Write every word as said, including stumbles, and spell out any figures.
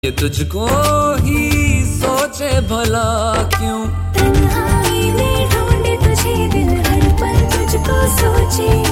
ये तुझको ही सोचे भला क्यों तन्हाई में ढूंढे तुझे दिल हर पल तुझको सोचे।